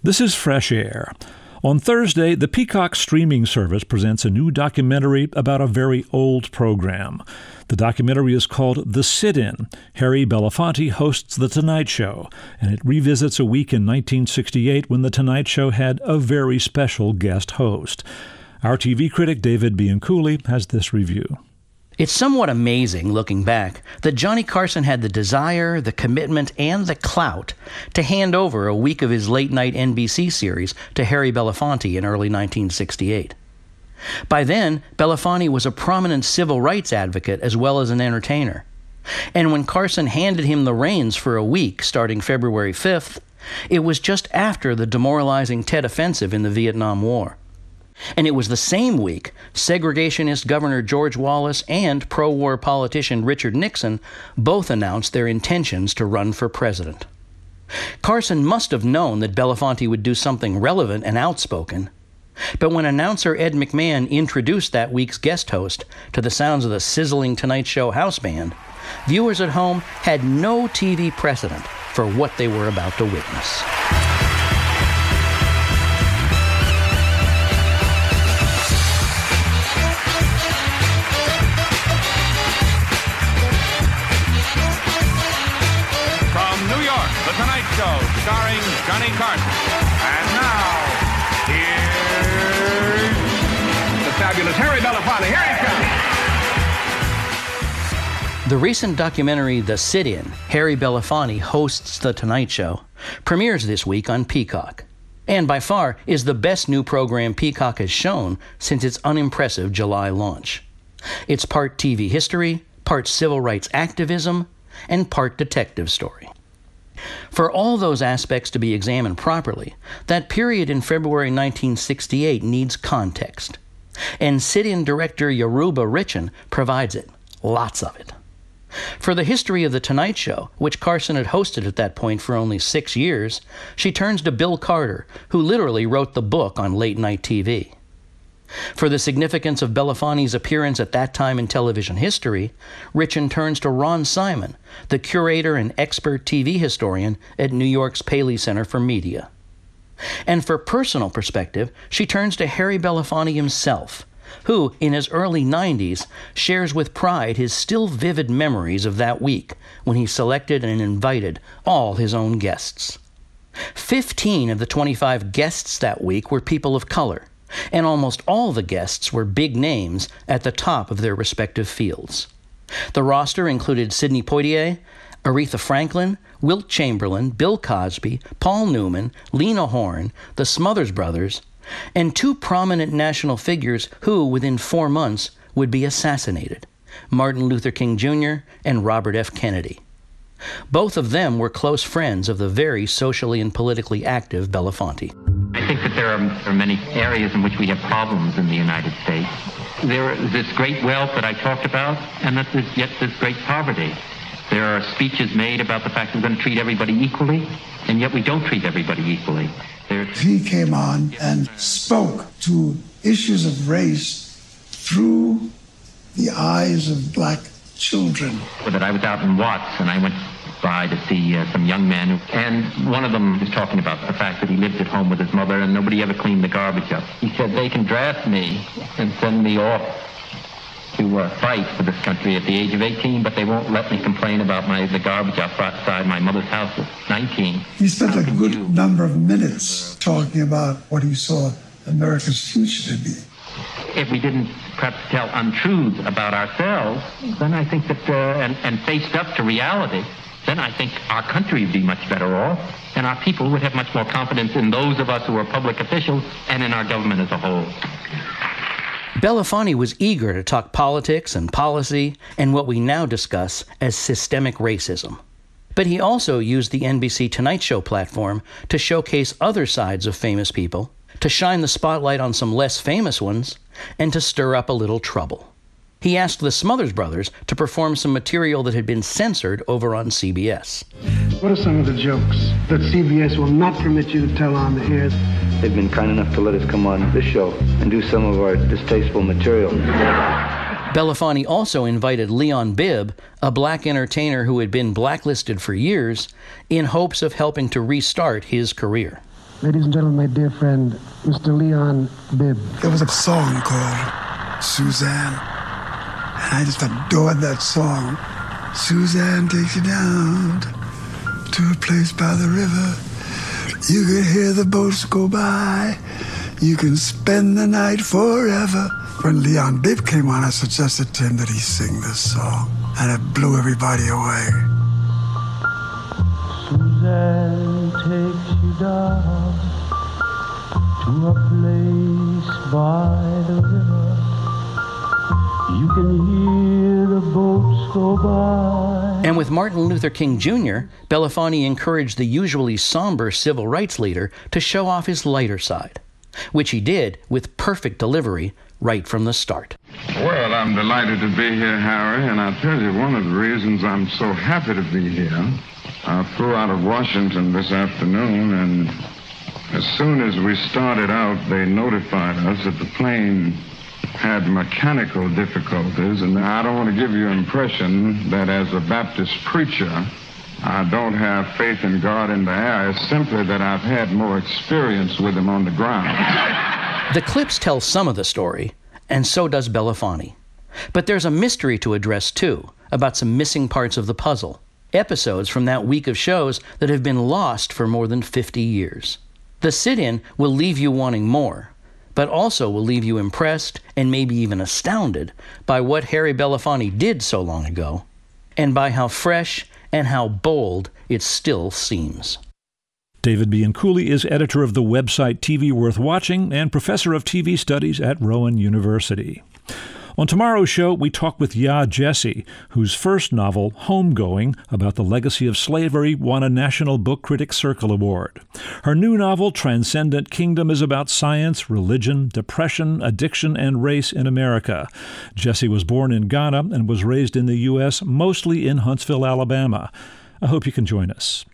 This is Fresh Air. On Thursday, the Peacock streaming service presents a new documentary about a very old program. The documentary is called The Sit-In. Harry Belafonte hosts The Tonight Show, and it revisits a week in 1968 when The Tonight Show had a very special guest host. Our TV critic David Bianculli has this review. It's somewhat amazing, looking back, that Johnny Carson had the desire, the commitment, and the clout to hand over a week of his late-night NBC series to Harry Belafonte in early 1968. By then, Belafonte was a prominent civil rights advocate as well as an entertainer. And when Carson handed him the reins for a week starting February 5th, it was just after the demoralizing Tet Offensive in the Vietnam War. And it was the same week segregationist Governor George Wallace and pro-war politician Richard Nixon both announced their intentions to run for president. Carson must have known that Belafonte would do something relevant and outspoken. But when announcer Ed McMahon introduced that week's guest host to the sounds of the sizzling Tonight Show house band, viewers at home had no TV precedent for what they were about to witness. The Tonight Show, starring Johnny Carson. And now, here's the fabulous Harry Belafonte. Here he comes. The recent documentary, The Sit-In, Harry Belafonte hosts The Tonight Show, premieres this week on Peacock. And by far is the best new program Peacock has shown since its unimpressive July launch. It's part TV history, part civil rights activism, and part detective story. For all those aspects to be examined properly, that period in February 1968 needs context. And sit-in director Yoruba Richin provides it, lots of it. For the history of The Tonight Show, which Carson had hosted at that point for only 6 years, she turns to Bill Carter, who literally wrote the book on late-night TV. For the significance of Belafonte's appearance at that time in television history, Richin turns to Ron Simon, the curator and expert TV historian at New York's Paley Center for Media. And for personal perspective, she turns to Harry Belafonte himself, who, in his early 90s, shares with pride his still vivid memories of that week when he selected and invited all his own guests. 15 of the 25 guests that week were people of color, and almost all the guests were big names at the top of their respective fields. The roster included Sidney Poitier, Aretha Franklin, Wilt Chamberlain, Bill Cosby, Paul Newman, Lena Horne, the Smothers Brothers, and two prominent national figures who, within 4 months, would be assassinated, Martin Luther King Jr. and Robert F. Kennedy. Both of them were close friends of the very socially and politically active Belafonte. I think that there are many areas in which we have problems in the United States. There is this great wealth that I talked about, and that there's yet this great poverty. There are speeches made about the fact that we're going to treat everybody equally, and yet we don't treat everybody equally. He came on and spoke to issues of race through the eyes of black children. That I was out in Watts, and I went by to see some young men, and one of them was talking about the fact that he lived at home with his mother and nobody ever cleaned the garbage up. He said, they can draft me and send me off to fight for this country at the age of 18, but they won't let me complain about the garbage outside my mother's house at 19. He spent a good number of minutes talking about what he saw America's future to be. If we didn't perhaps tell untruths about ourselves, then I think that, and faced up to reality, then I think our country would be much better off, and our people would have much more confidence in those of us who are public officials and in our government as a whole. Belafonte was eager to talk politics and policy and what we now discuss as systemic racism. But he also used the NBC Tonight Show platform to showcase other sides of famous people, to shine the spotlight on some less famous ones, and to stir up a little trouble. He asked the Smothers Brothers to perform some material that had been censored over on CBS. What are some of the jokes that CBS will not permit you to tell on the air? They've been kind enough to let us come on this show and do some of our distasteful material. Belafonte also invited Leon Bibb, a black entertainer who had been blacklisted for years, in hopes of helping to restart his career. Ladies and gentlemen, my dear friend, Mr. Leon Bibb. There was a song called Suzanne, and I just adored that song. Suzanne takes you down to a place by the river. You can hear the boats go by. You can spend the night forever. When Leon Bibb came on, I suggested to him that he sing this song, and it blew everybody away. Suzanne takes you down to a place by the river. You can hear the boats go by. And with Martin Luther King Jr., Belafonte encouraged the usually somber civil rights leader to show off his lighter side, which he did with perfect delivery right from the start. Well, I'm delighted to be here, Harry, and I'll tell you one of the reasons I'm so happy to be here. I flew out of Washington this afternoon, and as soon as we started out, they notified us that the plane had mechanical difficulties, and I don't want to give you an impression that as a Baptist preacher, I don't have faith in God in the air. It's simply that I've had more experience with him on the ground. The clips tell some of the story, and so does Belafonte. But there's a mystery to address, too, about some missing parts of the puzzle. Episodes from that week of shows that have been lost for more than 50 years. The sit-in will leave you wanting more, but also will leave you impressed and maybe even astounded by what Harry Belafonte did so long ago, and by how fresh and how bold it still seems. David Bianculli is editor of the website TV Worth Watching and professor of TV studies at Rowan University. On tomorrow's show, we talk with Yaa Gyasi, whose first novel, Homegoing, about the legacy of slavery, won a National Book Critics Circle Award. Her new novel, Transcendent Kingdom, is about science, religion, depression, addiction, and race in America. Gyasi was born in Ghana and was raised in the U.S., mostly in Huntsville, Alabama. I hope you can join us.